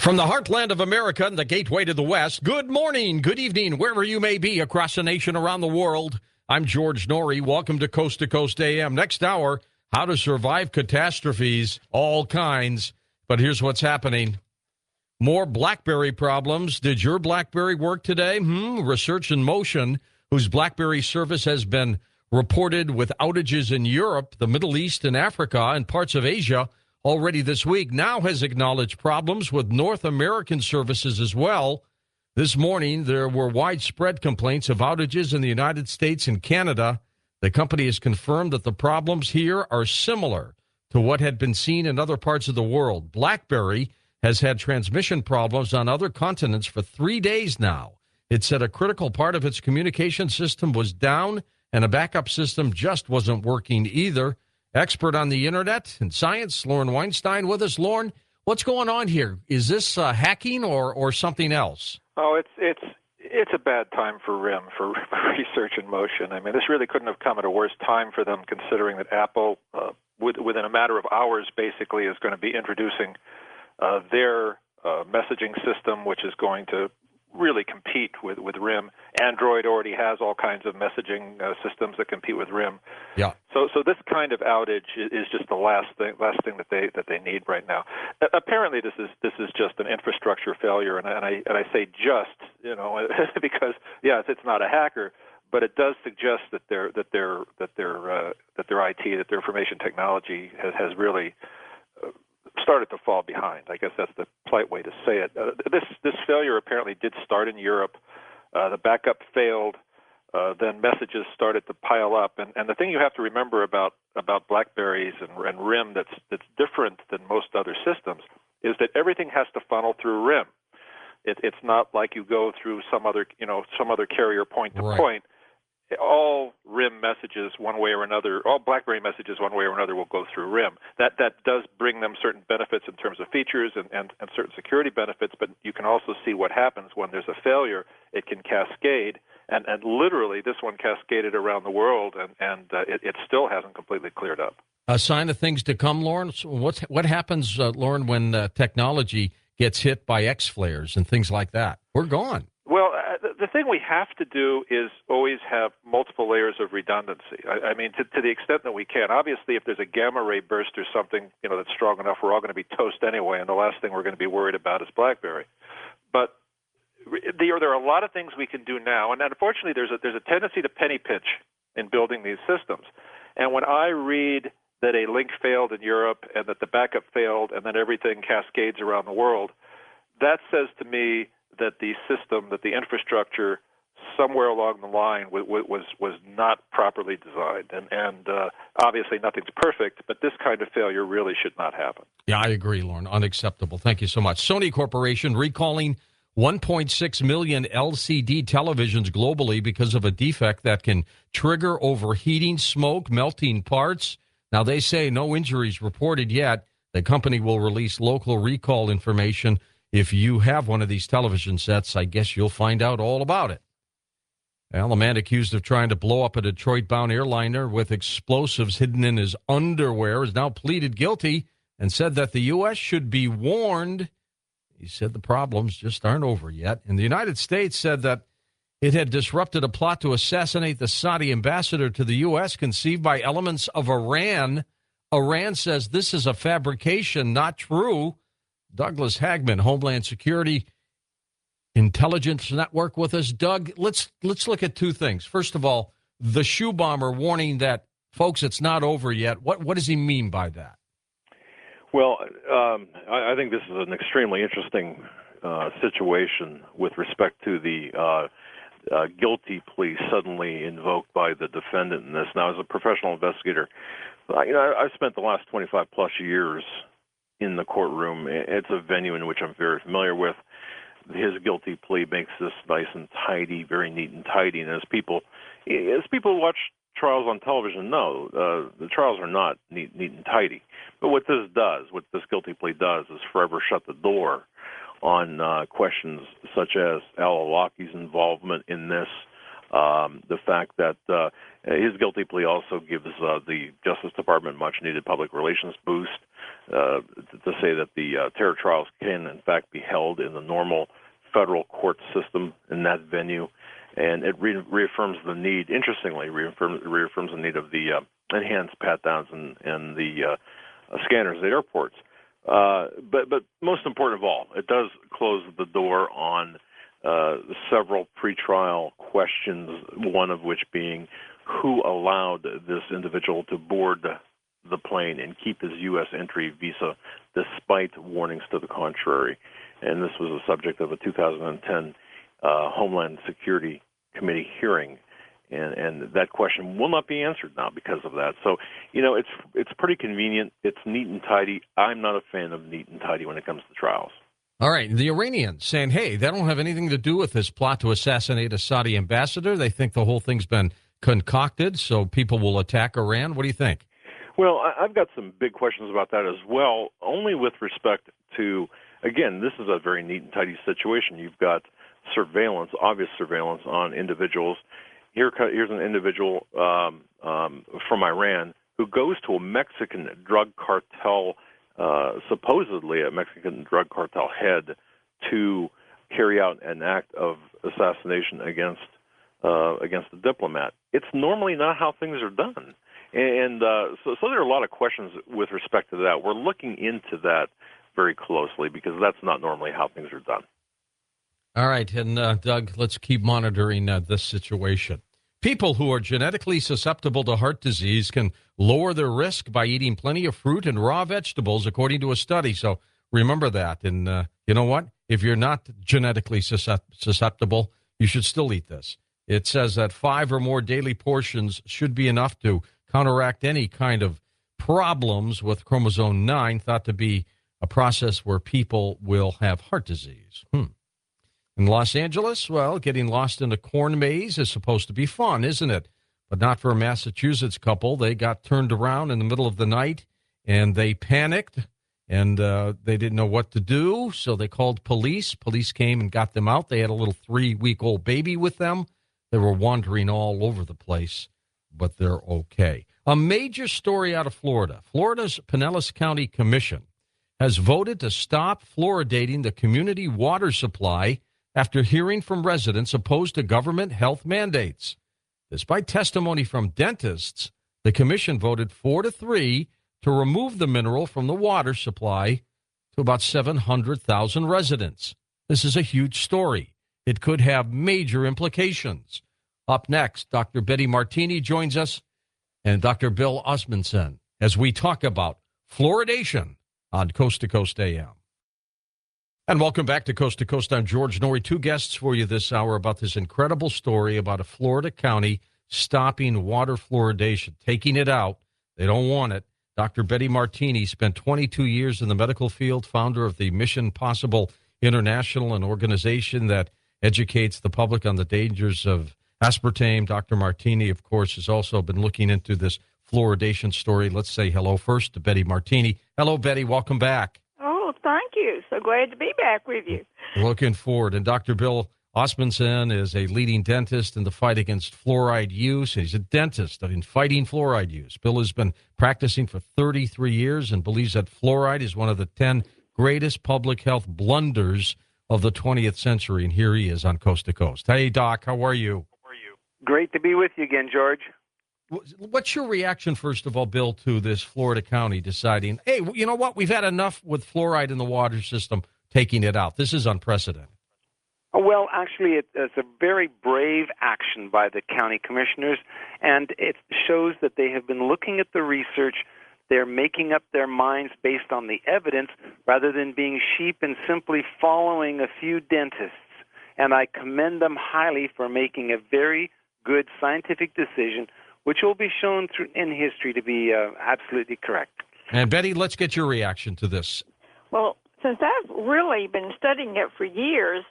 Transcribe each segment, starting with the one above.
From the heartland of America and the gateway to the West, good morning, good evening, wherever you may be across the nation, around the world. I'm George Noory. Welcome to Coast AM. Next hour, how to survive catastrophes, all kinds. But here's what's happening. More BlackBerry problems. Did your BlackBerry work today? Research in Motion, whose BlackBerry service has been reported with outages in Europe, the Middle East, and Africa, and parts of Asia already this week, now has acknowledged problems with North American services as well. This morning, there were widespread complaints of outages in the United States and Canada. The company has confirmed that the problems here are similar to what had been seen in other parts of the world. BlackBerry has had transmission problems on other continents for 3 days now. It said a critical part of its communication system was down, and a backup system just wasn't working either. Expert on the internet and science, Lauren Weinstein, with us. Lauren, what's going on here? Is this hacking or something else? Oh, it's a bad time for RIM, for Research in Motion. I mean, this really couldn't have come at a worse time for them, considering that Apple, within a matter of hours, basically is going to be introducing their messaging system, which is going to really compete with RIM. Android already has all kinds of messaging systems that compete with RIM. Yeah. So this kind of outage is just the last thing that they need right now. Apparently, this is just an infrastructure failure, and I say just, because it's not a hacker, but it does suggest that their IT, that their information technology has really started to fall behind. I guess that's the polite way to say it. This failure apparently did start in Europe. The backup failed. Then messages started to pile up. And the thing you have to remember about BlackBerries and RIM that's different than most other systems is that everything has to funnel through RIM. It's not like you go through some other carrier point to point. All RIM messages, one way or another, all BlackBerry messages, one way or another, will go through RIM. That does bring them certain benefits in terms of features and certain security benefits, but you can also see what happens when there's a failure. It can cascade, and literally this one cascaded around the world, and it still hasn't completely cleared up. A sign of things to come, Lauren? So what happens, Lauren, when technology gets hit by X-flares and things like that? We're gone. Well, the thing we have to do is always have multiple layers of redundancy. I mean, to the extent that we can. Obviously, if there's a gamma ray burst or something, that's strong enough, we're all going to be toast anyway, and the last thing we're going to be worried about is BlackBerry. But there are a lot of things we can do now, and unfortunately, there's a tendency to penny pinch in building these systems. And when I read that a link failed in Europe and that the backup failed and then everything cascades around the world, that says to me that the system, that the infrastructure somewhere along the line was not properly designed. And obviously nothing's perfect, but this kind of failure really should not happen. Yeah, I agree, Lauren. Unacceptable. Thank you so much. Sony Corporation recalling 1.6 million LCD televisions globally because of a defect that can trigger overheating, smoke, melting parts. Now, they say no injuries reported yet. The company will release local recall information. If you have one of these television sets, I guess you'll find out all about it. Well, a man accused of trying to blow up a Detroit-bound airliner with explosives hidden in his underwear has now pleaded guilty and said that the U.S. should be warned. He said the problems just aren't over yet. And the United States said that it had disrupted a plot to assassinate the Saudi ambassador to the U.S. conceived by elements of Iran. Iran says this is a fabrication, not true. Douglas Hagman, Homeland Security Intelligence Network, with us. Doug, let's look at two things. First of all, the shoe bomber warning that, folks, it's not over yet. What does he mean by that? Well, I think this is an extremely interesting situation with respect to the guilty plea suddenly invoked by the defendant in this. Now, as a professional investigator, I've spent the last 25-plus years in the courtroom. It's a venue in which I'm very familiar with. His guilty plea makes this nice and tidy, very neat and tidy. And as people watch trials on television know, the trials are not neat and tidy. But what this guilty plea does, is forever shut the door on questions such as Al-Awlaki's involvement in this, The fact that his guilty plea also gives the Justice Department much-needed public relations boost to say that the terror trials can, in fact, be held in the normal federal court system in that venue. And it reaffirms the need, interestingly, reaffirms the need of the enhanced pat-downs and the scanners at airports. But most important of all, it does close the door on several pretrial questions, one of which being who allowed this individual to board the plane and keep his U.S. entry visa despite warnings to the contrary. And this was the subject of a 2010 Homeland Security Committee hearing. And that question will not be answered now because of that. So, it's pretty convenient. It's neat and tidy. I'm not a fan of neat and tidy when it comes to trials. All right. The Iranians saying, hey, that don't have anything to do with this plot to assassinate a Saudi ambassador. They think the whole thing's been concocted so people will attack Iran. What do you think? Well, I've got some big questions about that as well, only with respect to, again, this is a very neat and tidy situation. You've got surveillance, obvious surveillance on individuals. Here's an individual from Iran who goes to a Mexican drug cartel, supposedly a Mexican drug cartel head, to carry out an act of assassination against a diplomat. It's normally not how things are done. And so there are a lot of questions with respect to that. We're looking into that very closely because that's not normally how things are done. All right, and Doug, let's keep monitoring this situation. People who are genetically susceptible to heart disease can lower their risk by eating plenty of fruit and raw vegetables, according to a study. So remember that. And you know what? If you're not genetically susceptible, you should still eat this. It says that 5 or more daily portions should be enough to counteract any kind of problems with chromosome 9, thought to be a process where people will have heart disease. In Los Angeles, well, getting lost in a corn maze is supposed to be fun, isn't it? But not for a Massachusetts couple. They got turned around in the middle of the night, and they panicked, and they didn't know what to do, so they called police. Police came and got them out. They had a little 3-week-old baby with them. They were wandering all over the place, but they're okay. A major story out of Florida. Florida's Pinellas County Commission has voted to stop fluoridating the community water supply after hearing from residents opposed to government health mandates. Despite testimony from dentists, the commission voted 4-3 to remove the mineral from the water supply to about 700,000 residents. This is a huge story. It could have major implications. Up next, Dr. Betty Martini joins us and Dr. Bill Osmundson as we talk about fluoridation on Coast to Coast AM. And welcome back to Coast. I'm George Noory. 2 guests for you this hour about this incredible story about a Florida county stopping water fluoridation, taking it out. They don't want it. Dr. Betty Martini spent 22 years in the medical field, founder of the Mission Possible International, an organization that educates the public on the dangers of aspartame. Dr. Martini, of course, has also been looking into this fluoridation story. Let's say hello first to Betty Martini. Hello, Betty. Welcome back. Thank you. So glad to be back with you. Looking forward. And Dr. Bill Osmundson is a leading dentist in the fight against fluoride use. He's a dentist in fighting fluoride use. Bill has been practicing for 33 years and believes that fluoride is one of the 10 greatest public health blunders of the 20th century. And here he is on Coast to Coast. Hey, Doc, how are you? Great to be with you again, George. What's your reaction, first of all, Bill, to this Florida county deciding, hey, you know what, we've had enough with fluoride in the water system, taking it out? This is unprecedented. Well, actually, it's a very brave action by the county commissioners, and it shows that they have been looking at the research. They're making up their minds based on the evidence rather than being sheep and simply following a few dentists. And I commend them highly for making a very good scientific decision, which will be shown in history to be absolutely correct. And Betty, let's get your reaction to this. Well, since I've really been studying it for years,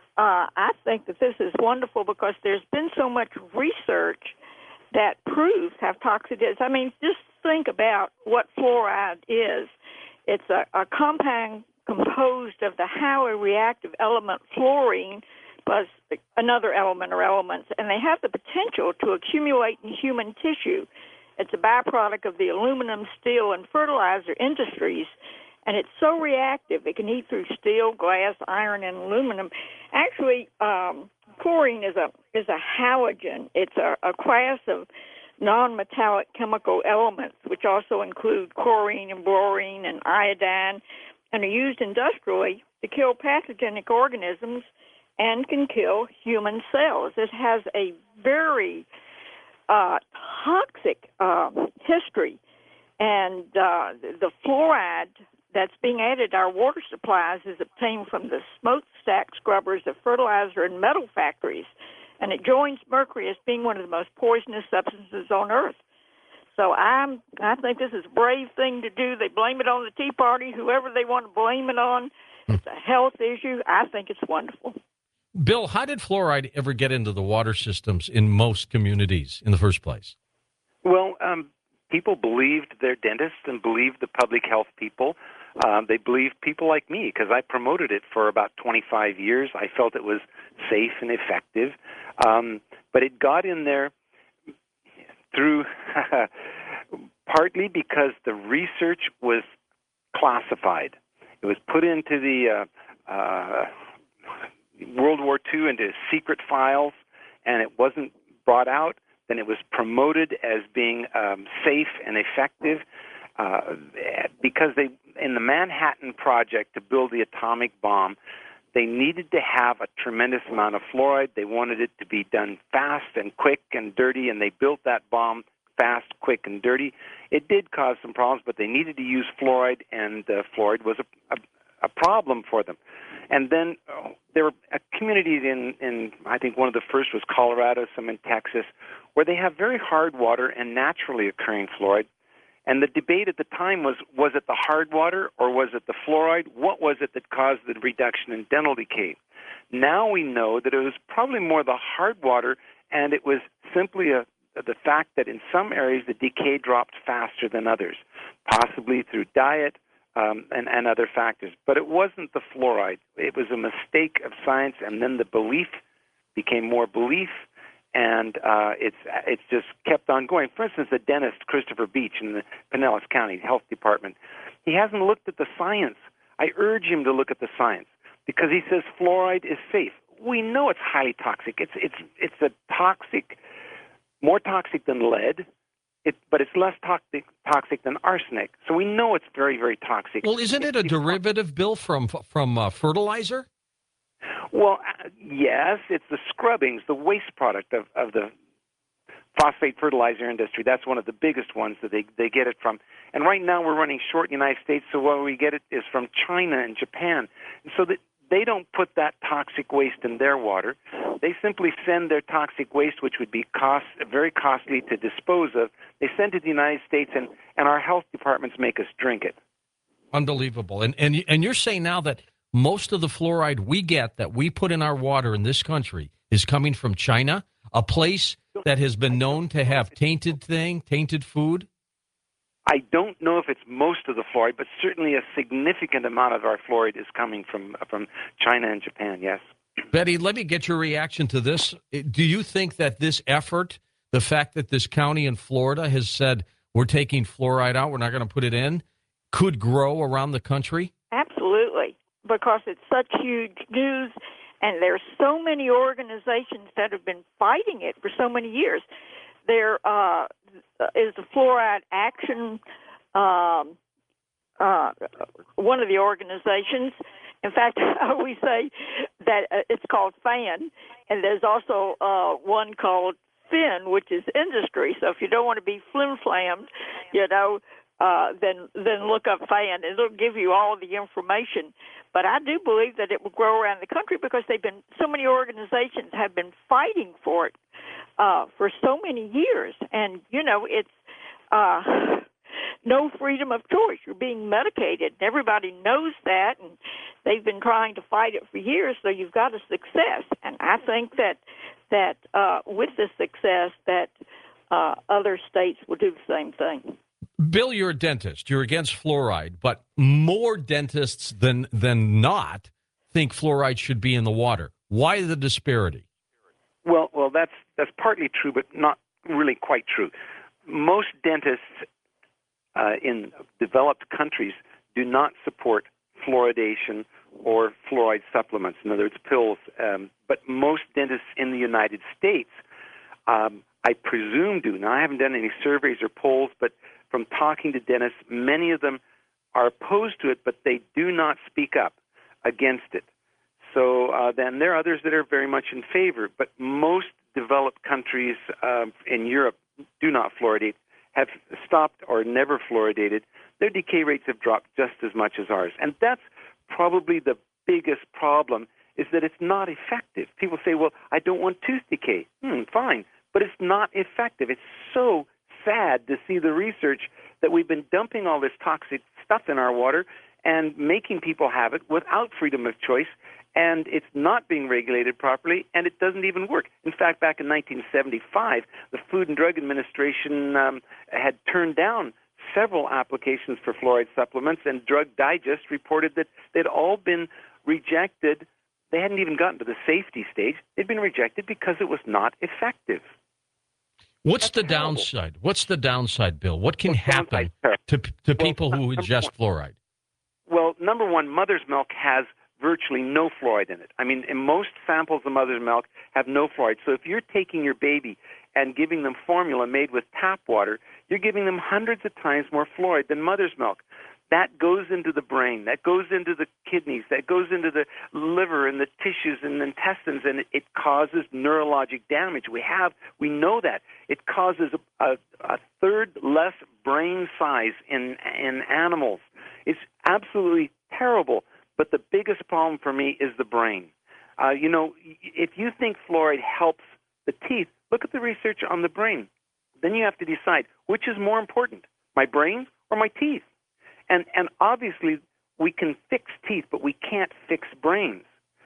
I think that this is wonderful because there's been so much research that proves how toxic it is. I mean, just think about what fluoride is. It's a compound composed of the highly reactive element fluorine plus another element or elements, and they have the potential to accumulate in human tissue. It's a byproduct of the aluminum, steel, and fertilizer industries, and it's so reactive it can eat through steel, glass, iron, and aluminum. Actually, chlorine is a halogen. It's a class of non-metallic chemical elements, which also include chlorine and bromine and iodine, and are used industrially to kill pathogenic organisms and can kill human cells. It has a very toxic history, and the fluoride that's being added to our water supplies is obtained from the smokestack scrubbers of fertilizer and metal factories, and it joins mercury as being one of the most poisonous substances on Earth. So I think this is a brave thing to do. They blame it on the Tea Party, whoever they want to blame it on. It's a health issue. I think it's wonderful. Bill, how did fluoride ever get into the water systems in most communities in the first place? Well, people believed their dentists and believed the public health people. They believed people like me because I promoted it for about 25 years. I felt it was safe and effective. But it got in there through partly because the research was classified. It was put into the World War II into secret files, and it wasn't brought out. Then it was promoted as being safe and effective because they, in the Manhattan Project to build the atomic bomb, they needed to have a tremendous amount of fluoride. They wanted it to be done fast and quick and dirty, and they built that bomb fast, quick, and dirty. It did cause some problems, but they needed to use fluoride, and fluoride was a problem for them. And then there were communities in, I think one of the first was Colorado, some in Texas, where they have very hard water and naturally occurring fluoride. And the debate at the time was it the hard water or was it the fluoride? What was it that caused the reduction in dental decay? Now we know that it was probably more the hard water, and it was simply the fact that in some areas the decay dropped faster than others, possibly through diet and other factors. But it wasn't the fluoride. It was a mistake of science, and then the belief became more belief, and it's just kept on going. For instance, the dentist, Christopher Beach, in the Pinellas County Health Department, he hasn't looked at the science. I urge him to look at the science because he says fluoride is safe. We know it's highly toxic. It's a toxic, more toxic than lead, but it's less toxic than arsenic. So we know it's very, very toxic. Well, isn't it a derivative, Bill, from fertilizer? Well, yes, it's the scrubbings, the waste product of the phosphate fertilizer industry. That's one of the biggest ones that they get it from. And right now we're running short in the United States, so where we get it is from China and Japan. And so that they don't put that toxic waste in their water. They simply send their toxic waste, which would be very costly to dispose of. They send it to the United States, and our health departments make us drink it. Unbelievable. And you're saying now that most of the fluoride we get that we put in our water in this country is coming from China, a place that has been known to have tainted food? I don't know if it's most of the fluoride, but certainly a significant amount of our fluoride is coming from China and Japan, yes. Betty, let me get your reaction to this. Do you think that this effort, the fact that this county in Florida has said we're taking fluoride out, we're not going to put it in, could grow around the country? Absolutely, because it's such huge news, and there's so many organizations that have been fighting it for so many years. There is the Fluoride Action, one of the organizations. In fact, we say that it's called FAN, and there's also one called FIN, which is industry. So if you don't want to be flim-flammed, then look up FAN. It'll give you all the information. But I do believe that it will grow around the country because so many organizations have been fighting for it for so many years. And, it's no freedom of choice. You're being medicated. Everybody knows that, and they've been trying to fight it for years, so you've got a success. And I think that with the success that other states will do the same thing. Bill, you're a dentist. You're against fluoride, but more dentists than not think fluoride should be in the water. Why the disparity? Well, that's partly true, but not really quite true. Most dentists in developed countries do not support fluoridation or fluoride supplements, in other words, pills. But most dentists in the United States, I presume, do. Now, I haven't done any surveys or polls, but from talking to dentists, many of them are opposed to it, but they do not speak up against it. So then there are others that are very much in favor, but most developed countries in Europe do not fluoridate, have stopped or never fluoridated. Their decay rates have dropped just as much as ours. And that's probably the biggest problem, is that it's not effective. People say, well, I don't want tooth decay. Fine, but it's not effective. It's so sad to see the research that we've been dumping all this toxic stuff in our water and making people have it without freedom of choice, and it's not being regulated properly, and it doesn't even work. In fact, back in 1975, the Food and Drug Administration had turned down several applications for fluoride supplements, and Drug Digest reported that they'd all been rejected. They hadn't even gotten to the safety stage. They'd been rejected because it was not effective. What's the downside? What's the downside, Bill? What can happen to people who ingest fluoride? Well, number one, mother's milk has virtually no fluoride in it. I mean, in most samples of mother's milk have no fluoride. So if you're taking your baby and giving them formula made with tap water, you're giving them hundreds of times more fluoride than mother's milk. That goes into the brain, that goes into the kidneys, that goes into the liver and the tissues and the intestines, and it causes neurologic damage. We know that. It causes a third less brain size in animals. It's absolutely terrible. But the biggest problem for me is the brain. If you think fluoride helps the teeth, look at the research on the brain. Then you have to decide, which is more important, my brain or my teeth? And obviously, we can fix teeth, but we can't fix brains.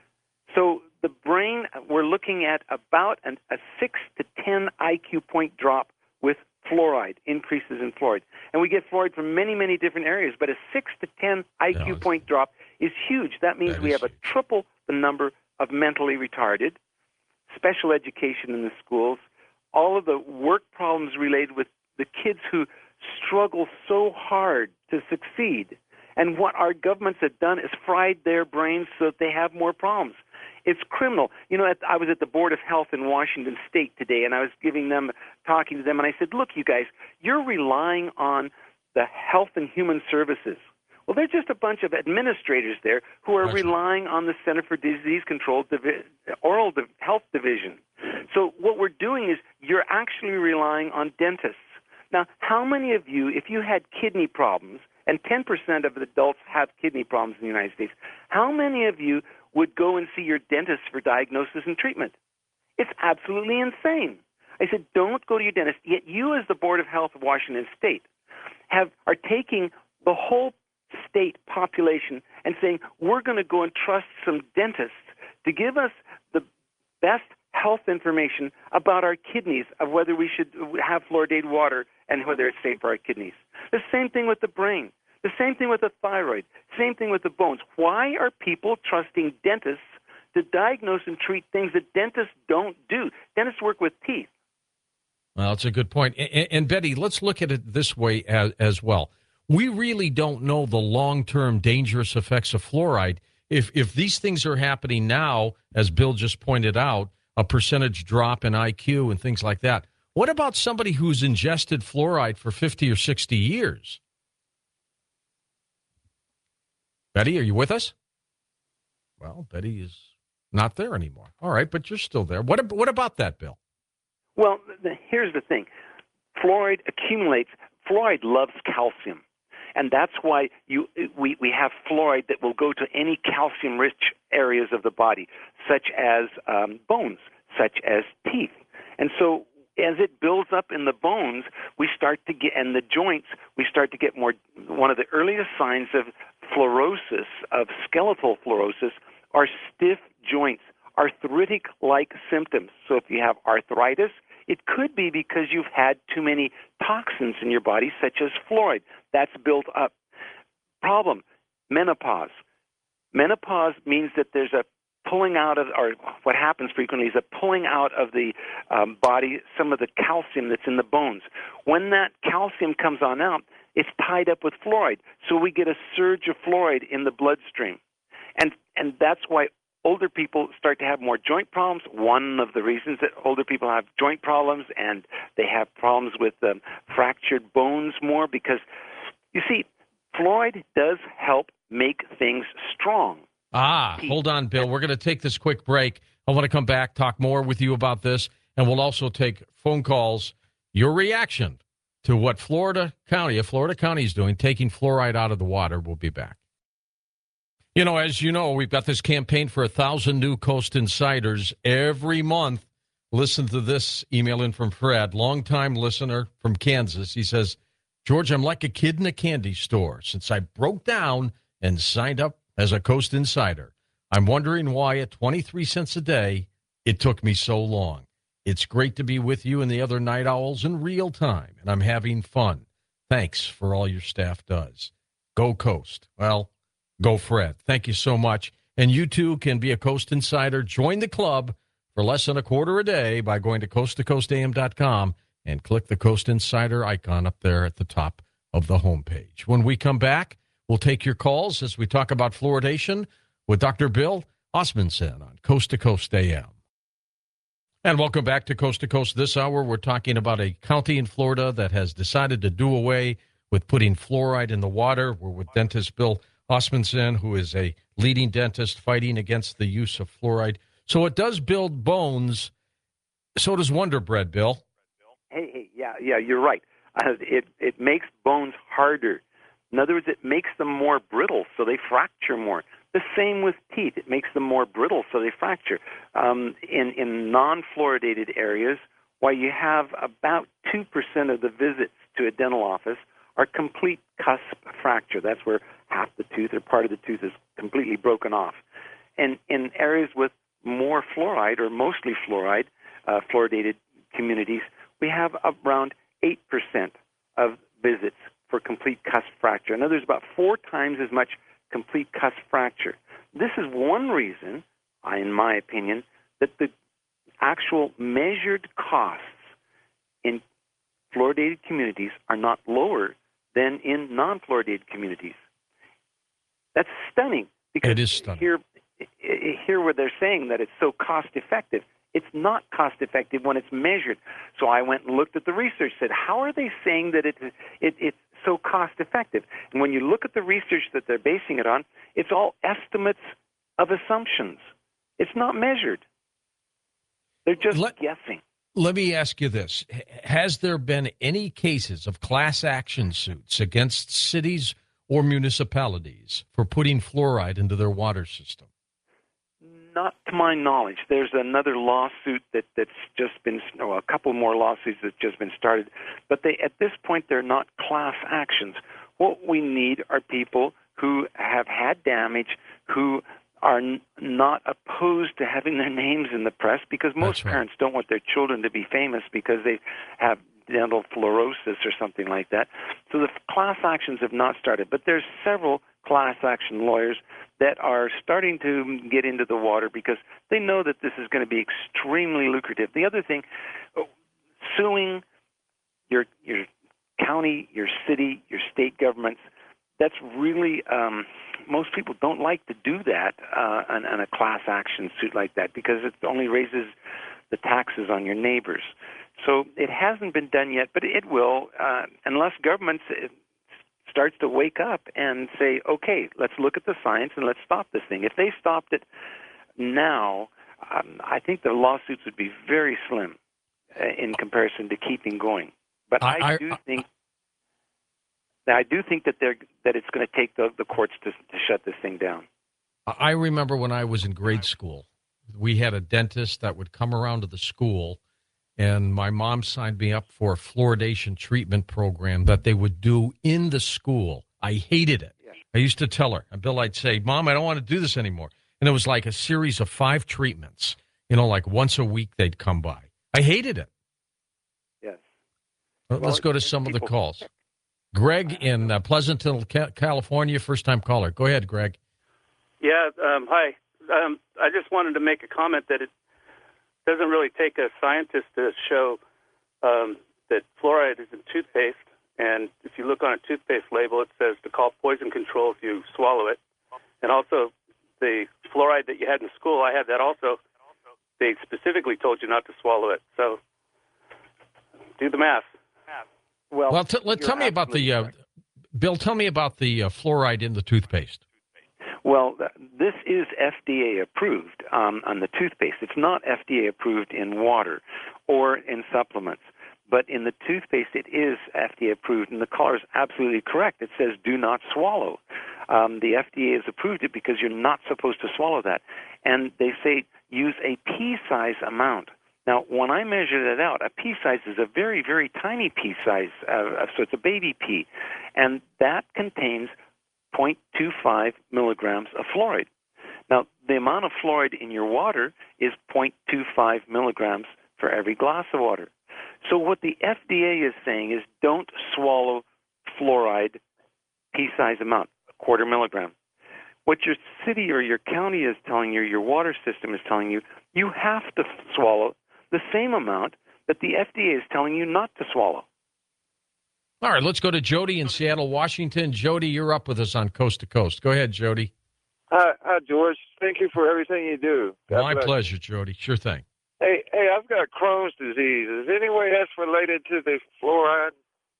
So the brain, we're looking at about a 6 to 10 IQ point drop with fluoride, increases in fluoride. And we get fluoride from many, many different areas, but a 6 to 10 IQ point drop is huge. That means we have a triple the number of mentally retarded, special education in the schools, all of the work problems related with the kids who struggle so hard to succeed. And what our governments have done is fried their brains so that they have more problems. It's criminal. I was at the Board of Health in Washington State today, and I was talking to them, and I said, look, you guys, you're relying on the Health and Human Services. Well, they're just a bunch of administrators there who are relying on the Center for Disease Control Oral Health Division. So what we're doing is you're actually relying on dentists. Now, how many of you, if you had kidney problems, and 10% of adults have kidney problems in the United States, how many of you would go and see your dentist for diagnosis and treatment? It's absolutely insane. I said, don't go to your dentist. Yet you, as the Board of Health of Washington State, are taking the whole state population and saying, we're going to go and trust some dentists to give us the best health information about our kidneys, of whether we should have fluoridated water and whether it's safe for our kidneys. The same thing with the brain. The same thing with the thyroid. Same thing with the bones. Why are people trusting dentists to diagnose and treat things that dentists don't do? Dentists work with teeth. Well, that's a good point. And Betty, let's look at it this way as well. We really don't know the long-term dangerous effects of fluoride. If these things are happening now, as Bill just pointed out, a percentage drop in IQ and things like that, what about somebody who's ingested fluoride for 50 or 60 years? Betty, are you with us? Well, Betty is not there anymore. All right, but you're still there. What about that, Bill? Well, here's the thing. Fluoride accumulates. Fluoride loves calcium. And that's why we have fluoride that will go to any calcium-rich areas of the body, such as bones, such as teeth. And so as it builds up in the bones, we start to get, and the joints, we start to get more. One of the earliest signs of fluorosis, of skeletal fluorosis, are stiff joints, arthritic-like symptoms. So if you have arthritis, it could be because you've had too many toxins in your body, such as fluoride. That's built up. Problem, menopause. Menopause means that there's a pulling out of, or what happens frequently is a pulling out of the body some of the calcium that's in the bones. When that calcium comes on out, it's tied up with fluoride, so we get a surge of fluoride in the bloodstream, and that's why older people start to have more joint problems. One of the reasons that older people have joint problems, and they have problems with fractured bones more, because you see, fluoride does help make things strong. Hold on, Bill. We're going to take this quick break. I want to come back, talk more with you about this, and we'll also take phone calls, your reaction to what Florida County is doing, taking fluoride out of the water. We'll be back. You know, as you know, we've got this campaign for 1,000 new Coast Insiders every month. Listen to this email in from Fred, longtime listener from Kansas. He says, George, I'm like a kid in a candy store. Since I broke down and signed up as a Coast Insider, I'm wondering why at 23 cents a day, it took me so long. It's great to be with you and the other night owls in real time, and I'm having fun. Thanks for all your staff does. Go Coast. Well, go Fred. Thank you so much. And you too can be a Coast Insider. Join the club for less than $0.25 a day by going to coasttocoastam.com and click the Coast Insider icon up there at the top of the homepage. When we come back, we'll take your calls as we talk about fluoridation with Dr. Bill Osmundson on Coast to Coast AM. And welcome back to Coast this hour. We're talking about a county in Florida that has decided to do away with putting fluoride in the water. We're with dentist Bill Osmundson, who is a leading dentist fighting against the use of fluoride. So it does build bones. So does Wonder Bread, Bill. Hey, yeah, you're right. It makes bones harder. In other words, it makes them more brittle, so they fracture more. The same with teeth. It makes them more brittle, so they fracture. In non-fluoridated areas, while you have about 2% of the visits to a dental office are complete cusp fracture. That's where half the tooth or part of the tooth is completely broken off. And in areas with more fluoride or mostly fluoride, fluoridated communities, we have around 8% of visits for complete cusp fracture. In other words, about 4 times as much complete cusp fracture. This is one reason, in my opinion, that the actual measured costs in fluoridated communities are not lower than in non-fluoridated communities. That's stunning. Because it is stunning. Here where they're saying that it's so cost-effective, it's not cost-effective when it's measured. So I went and looked at the research, said, how are they saying that it's so cost-effective? And when you look at the research that they're basing it on, it's all estimates of assumptions. It's not measured. They're just guessing. Let me ask you this. Has there been any cases of class action suits against cities or municipalities for putting fluoride into their water system? Not to my knowledge. There's another lawsuit that's just been, a couple more lawsuits that's just been started, but at this point they're not class actions. What we need are people who have had damage, who are not opposed to having their names in the press, because most parents don't want their children to be famous because they have dental fluorosis or something like that. So the class actions have not started, but there's several class action lawyers that are starting to get into the water because they know that this is going to be extremely lucrative. The other thing, suing your county, your city, your state governments, that's really, most people don't like to do that in a class action suit like that because it only raises the taxes on your neighbors. So it hasn't been done yet, but it will, unless governments starts to wake up and say, okay, let's look at the science and let's stop this thing. If they stopped it now, I think the lawsuits would be very slim in comparison to keeping going. But I do think that it's going to take the courts to shut this thing down. I remember when I was in grade school, we had a dentist that would come around to the school, and my mom signed me up for a fluoridation treatment program that they would do in the school. I hated it. Yeah. I used to tell her, and Bill, I'd say, Mom, I don't want to do this anymore. And it was like a series of 5 treatments, like once a week they'd come by. I hated it. Yes. Let's go to some of the calls. Greg in Pleasanton, California, first-time caller. Go ahead, Greg. Yeah, hi. I just wanted to make a comment that it doesn't really take a scientist to show that fluoride is in toothpaste. And if you look on a toothpaste label, it says to call poison control if you swallow it. And also, the fluoride that you had in school, I had that also. They specifically told you not to swallow it. So do the math. Well, tell me about the Bill. Tell me about the fluoride in the toothpaste. Well, this is FDA approved on the toothpaste. It's not FDA approved in water or in supplements. But in the toothpaste, it is FDA approved, and the caller is absolutely correct. It says do not swallow. The FDA has approved it because you're not supposed to swallow that. And they say use a pea-size amount. Now, when I measured it out, a pea size is a very, very tiny pea size, so it's a baby pea, and that contains 0.25 milligrams of fluoride. Now, the amount of fluoride in your water is 0.25 milligrams for every glass of water. So what the FDA is saying is don't swallow fluoride pea-size amount, a quarter milligram. What your city or your county is telling you, your water system is telling you, you have to swallow the same amount that the FDA is telling you not to swallow. All right, let's go to Jody in Seattle, Washington. Jody, you're up with us on Coast to Coast. Go ahead, Jody. Hi, George. Thank you for everything you do. My pleasure, Jody. Sure thing. Hey, I've got Crohn's disease. Is there any way that's related to the fluoride?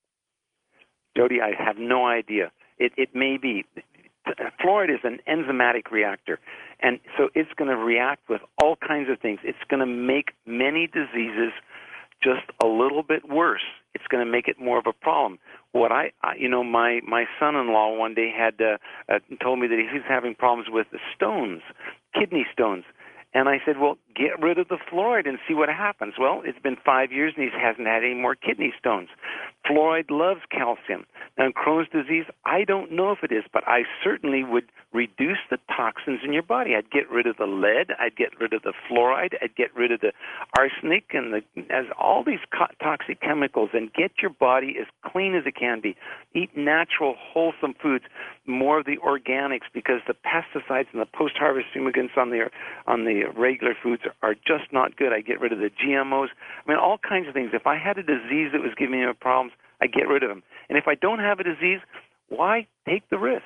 Jody, I have no idea. It may be. Fluoride is an enzymatic reactor, and so it's going to react with all kinds of things. It's going to make many diseases just a little bit worse. It's going to make it more of a problem. What my son-in-law one day had told me that he's having problems with the stones, kidney stones. And I said, well, get rid of the fluoride and see what happens. Well, it's been 5 years and he hasn't had any more kidney stones. Fluoride loves calcium. Now, in Crohn's disease, I don't know if it is, but I certainly would reduce the toxins in your body. I'd get rid of the lead. I'd get rid of the fluoride. I'd get rid of the arsenic and all these toxic chemicals and get your body as clean as it can be. Eat natural, wholesome foods, more of the organics, because the pesticides and the post-harvest fumigants on the regular foods are just not good. I get rid of the GMOs. I mean, all kinds of things. If I had a disease that was giving me problems, I get rid of them. And if I don't have a disease, why take the risk?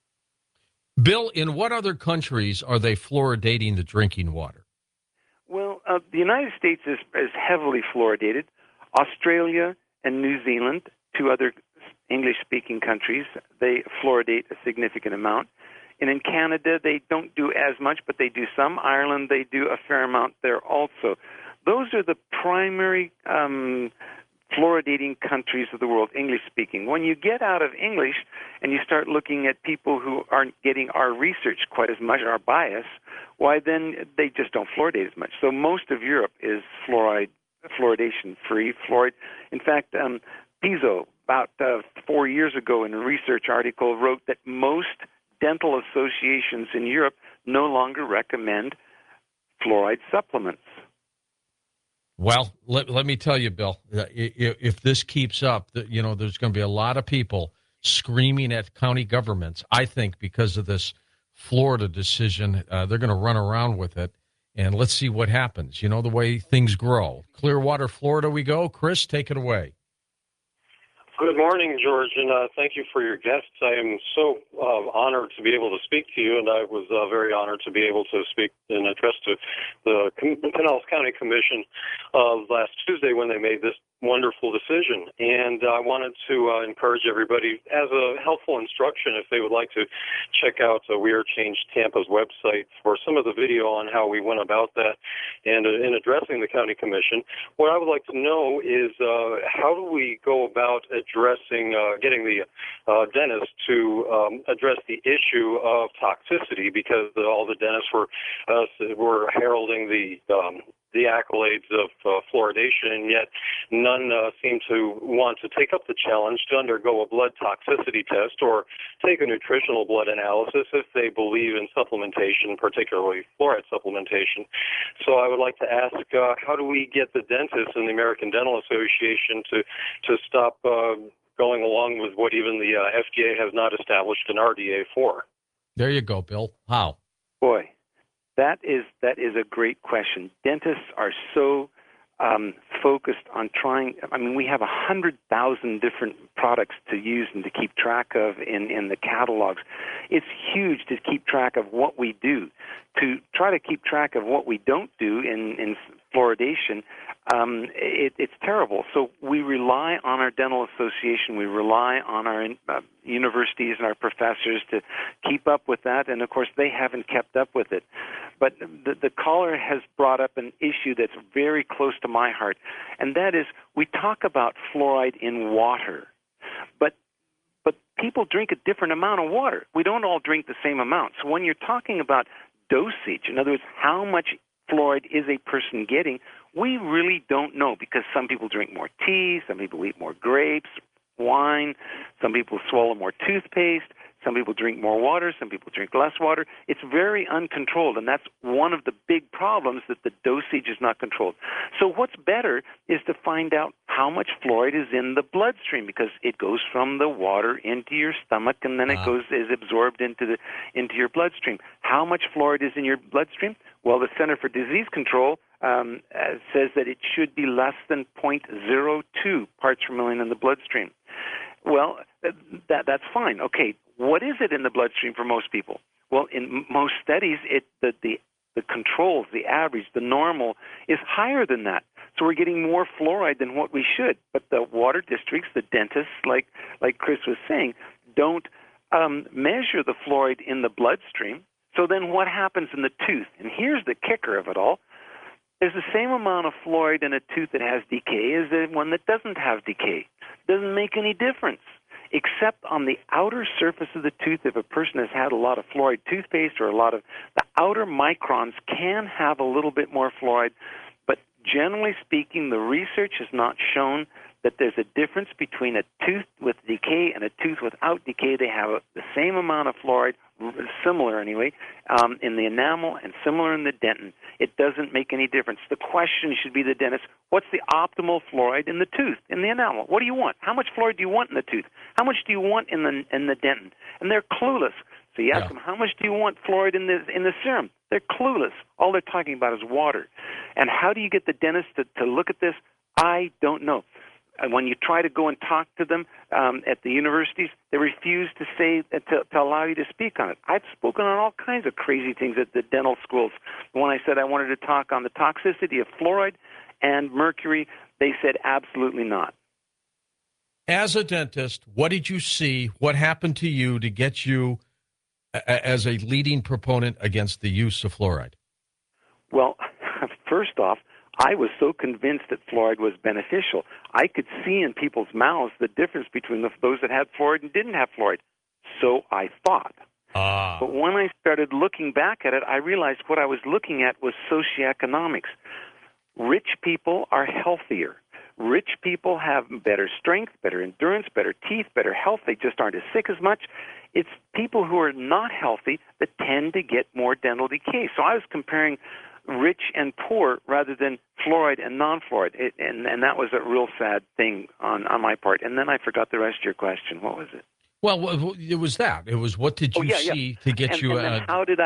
Bill, in what other countries are they fluoridating the drinking water? Well, the United States is heavily fluoridated. Australia and New Zealand, two other English-speaking countries, they fluoridate a significant amount. And in Canada, they don't do as much, but they do some. Ireland, they do a fair amount there also. Those are the primary fluoridating countries of the world, English-speaking. When you get out of English and you start looking at people who aren't getting our research quite as much, our bias, why then they just don't fluoridate as much. So most of Europe is fluoridation-free. In fact, PISO, about 4 years ago in a research article, wrote that most dental associations in Europe no longer recommend fluoride supplements. Well, let me tell you, Bill, if this keeps up, there's going to be a lot of people screaming at county governments, I think, because of this Florida decision. They're going to run around with it, and let's see what happens. You know, the way things grow. Clearwater, Florida we go. Chris, take it away. Good morning, George, and thank you for your guests. I am so honored to be able to speak to you, and I was very honored to be able to speak and address to the Pinellas County Commission last Tuesday when they made this wonderful decision. And I wanted to encourage everybody, as a helpful instruction, if they would like to check out We Are Change Tampa's website for some of the video on how we went about that and in addressing the county commission. What I would like to know is how do we go about addressing, getting the dentist to address the issue of toxicity, because all the dentists were heralding the accolades of fluoridation, and yet none seem to want to take up the challenge to undergo a blood toxicity test or take a nutritional blood analysis if they believe in supplementation, particularly fluoride supplementation. So I would like to ask, how do we get the dentists and the American Dental Association to stop going along with what even the FDA has not established an RDA for? There you go, Bill. How? Boy, That is a great question. Dentists are so focused on trying. I mean, we have 100,000 different products to use and to keep track of in the catalogs. It's huge to keep track of what we do. To try to keep track of what we don't do in fluoridation, it's terrible. So we rely on our dental association. We rely on our universities and our professors to keep up with that, and of course they haven't kept up with it. But the caller has brought up an issue that's very close to my heart, and that is we talk about fluoride in water, but people drink a different amount of water. We don't all drink the same amount. So when you're talking about dosage, in other words, how much fluoride is a person getting, we really don't know, because some people drink more tea, some people eat more grapes, wine, some people swallow more toothpaste, some people drink more water, some people drink less water. It's very uncontrolled, and that's one of the big problems, that the dosage is not controlled. So what's better is to find out how much fluoride is in the bloodstream, because it goes from the water into your stomach, and then it is absorbed into your bloodstream. How much fluoride is in your bloodstream? Well, the Center for Disease Control says that it should be less than 0.02 parts per million in the bloodstream. Well, that's fine. Okay, what is it in the bloodstream for most people? Well, in most studies, the controls, the average, the normal is higher than that. So we're getting more fluoride than what we should. But the water districts, the dentists, like Chris was saying, don't measure the fluoride in the bloodstream. So then what happens in the tooth? And here's the kicker of it all. There's the same amount of fluoride in a tooth that has decay as the one that doesn't have decay. Doesn't make any difference, except on the outer surface of the tooth. If a person has had a lot of fluoride toothpaste, or a lot of the outer microns can have a little bit more fluoride, but generally speaking, the research has not shown that there's a difference between a tooth with decay and a tooth without decay. They have the same amount of fluoride, similar anyway, in the enamel and similar in the dentin. It doesn't make any difference. The question should be the dentist, what's the optimal fluoride in the tooth, in the enamel? What do you want? How much fluoride do you want in the tooth? How much do you want in the dentin? And they're clueless. So you ask them, how much do you want fluoride in the serum? They're clueless. All they're talking about is water. And how do you get the dentist to look at this? I don't know. When you try to go and talk to them at the universities, they refuse to say to allow you to speak on it. I've spoken on all kinds of crazy things at the dental schools. When I said I wanted to talk on the toxicity of fluoride and mercury, they said absolutely not. As a dentist, what did you see? What happened to you to get you as a leading proponent against the use of fluoride? Well, first off, I was so convinced that fluoride was beneficial. I could see in people's mouths the difference between those that had fluoride and didn't have fluoride. So I thought. But when I started looking back at it, I realized what I was looking at was socioeconomics. Rich people are healthier. Rich people have better strength, better endurance, better teeth, better health. They just aren't as sick as much. It's people who are not healthy that tend to get more dental decay. So I was comparing rich and poor rather than fluoride and non-fluoride. And that was a real sad thing on my part. And then I forgot the rest of your question. What was it? Well, it was that. It was what did you see to get you... And then how did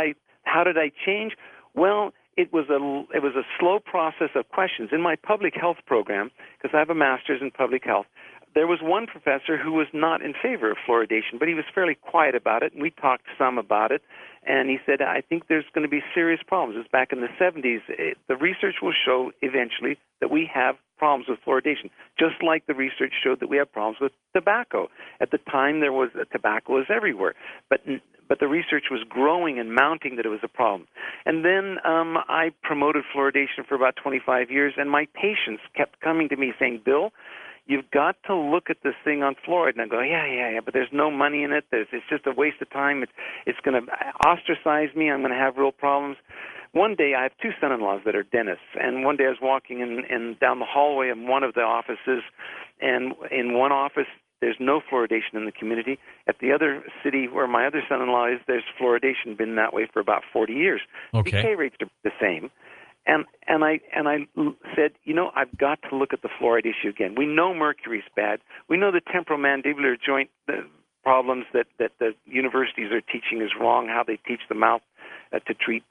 I change? Well, it was a slow process of questions. In my public health program, because I have a master's in public health, there was one professor who was not in favor of fluoridation, but he was fairly quiet about it, and we talked some about it. And he said, I think there's going to be serious problems. It was back in the 70s. The research will show eventually that we have problems with fluoridation, just like the research showed that we have problems with tobacco. At the time, tobacco was everywhere. But the research was growing and mounting that it was a problem. And then I promoted fluoridation for about 25 years, and my patients kept coming to me saying, Bill, you've got to look at this thing on fluoride. And I go, yeah, but there's no money in it. It's just a waste of time. It's going to ostracize me. I'm going to have real problems. One day, I have two son-in-laws that are dentists, and one day I was walking in down the hallway of one of the offices, and in one office, there's no fluoridation in the community. At the other city where my other son-in-law is, there's fluoridation, been that way for about 40 years. Okay. Decay rates are the same. And I said, I've got to look at the fluoride issue again. We know mercury's bad. We know the temporomandibular joint problems that the universities are teaching is wrong, how they teach the mouth to treat that.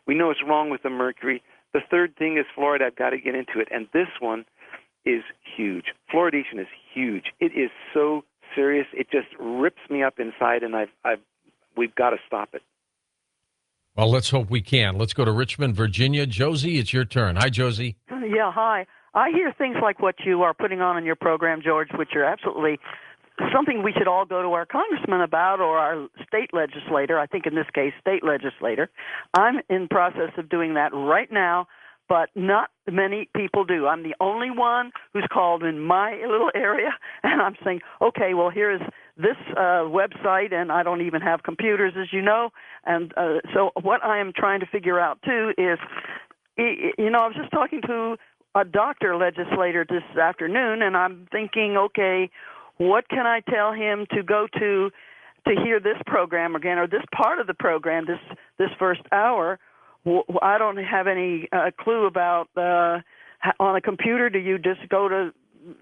We know it's wrong with the mercury. The third thing is fluoride. I've got to get into it. And this one is huge. Fluoridation is huge. It is so serious. It just rips me up inside, and we've got to stop it. Well, let's hope we can. Let's go to Richmond, Virginia. Josie, it's your turn. Hi, Josie. Yeah, hi. I hear things like what you are putting on in your program, George, which are absolutely something we should all go to our congressman about or our state legislator, I think in this case, state legislator. I'm in process of doing that right now, but not many people do. I'm the only one who's called in my little area, and I'm saying, okay, well, here is this website, and I don't even have computers, as you know. And so what I am trying to figure out, too, is, I was just talking to a doctor legislator this afternoon, and I'm thinking, okay, what can I tell him to go to hear this program again, or this part of the program, this first hour? I don't have any clue about on a computer. Do you just go to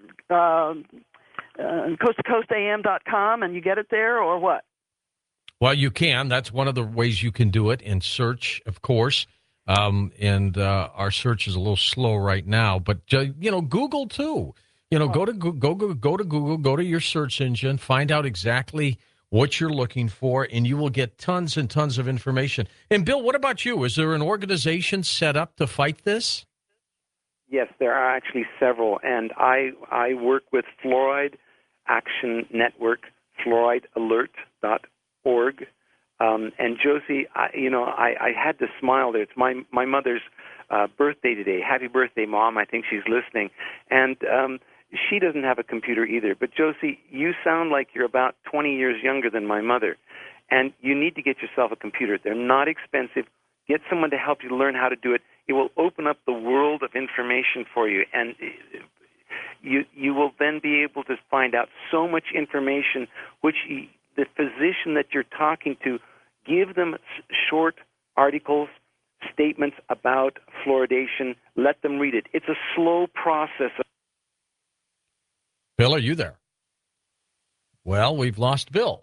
coasttocoastam.com and you get it there, or what? Well, you can. That's one of the ways you can do it, in search, of course. And our search is a little slow right now, but Google too. Go to Google, go to your search engine, find out exactly what you're looking for, and you will get tons and tons of information. And Bill, what about you? Is there an organization set up to fight this? Yes, there are actually several, and I work with Fluoride Action Network, fluoridealert.org. And Josie, I had to smile there. It's my mother's birthday today. Happy birthday, Mom. I think she's listening. And she doesn't have a computer either. But Josie, you sound like you're about 20 years younger than my mother. And you need to get yourself a computer. They're not expensive. Get someone to help you learn how to do it. It will open up the world of information for you. And you will then be able to find out so much information, which the physician that you're talking to, give them short articles, statements about fluoridation. Let them read it. It's a slow process. Bill, are you there? Well, we've lost Bill.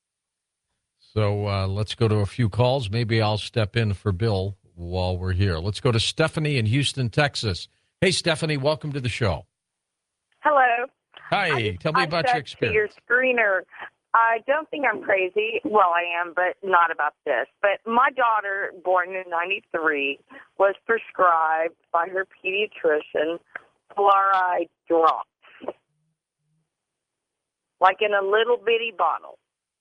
So let's go to a few calls. Maybe I'll step in for Bill while we're here. Let's go to Stephanie in Houston, Texas. Hey, Stephanie, welcome to the show. Hello. Hi. Tell me about your experience. Your screener. I don't think I'm crazy. Well, I am, but not about this. But my daughter, born in '93, was prescribed by her pediatrician fluoride drops, like in a little bitty bottle.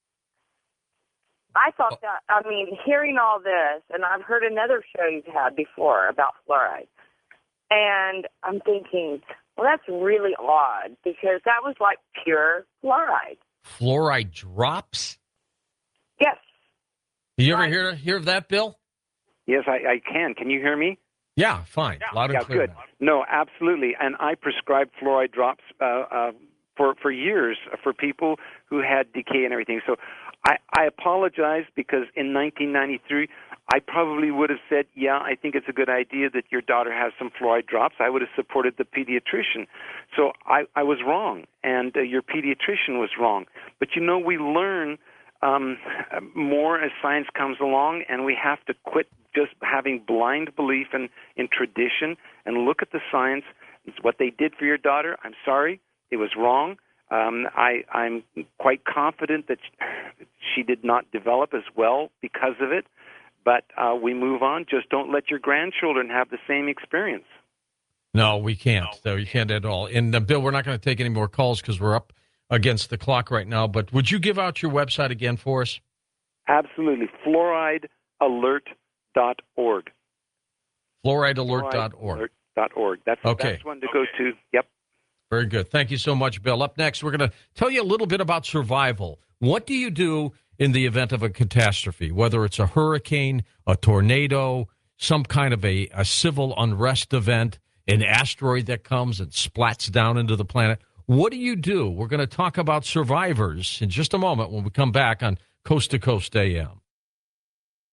I thought that, hearing all this, and I've heard another show you've had before about fluoride, and I'm thinking, well, that's really odd, because that was like pure fluoride. Fluoride drops? Yes. You ever hear of that, Bill? Yes, I can. Can you hear me? Yeah, fine. Loud and clear. Good. No, absolutely. And I prescribed fluoride drops for years for people who had decay and everything. So I apologize, because in 1993, I probably would have said, yeah, I think it's a good idea that your daughter has some fluoride drops. I would have supported the pediatrician. So I was wrong, and your pediatrician was wrong. But, we learn more as science comes along, and we have to quit just having blind belief in tradition and look at the science. It's what they did for your daughter. I'm sorry. It was wrong. I'm quite confident that she did not develop as well because of it. But we move on. Just don't let your grandchildren have the same experience. No, we can't. No, you can't at all. And, Bill, we're not going to take any more calls because we're up against the clock right now. But would you give out your website again for us? Absolutely. Fluoridealert.org. Fluoridealert.org. That's the best one to go to. Yep. Very good. Thank you so much, Bill. Up next, we're going to tell you a little bit about survival. What do you do in the event of a catastrophe, whether it's a hurricane, a tornado, some kind of a civil unrest event, an asteroid that comes and splats down into the planet? What do you do? We're going to talk about survivors in just a moment when we come back on Coast to Coast AM.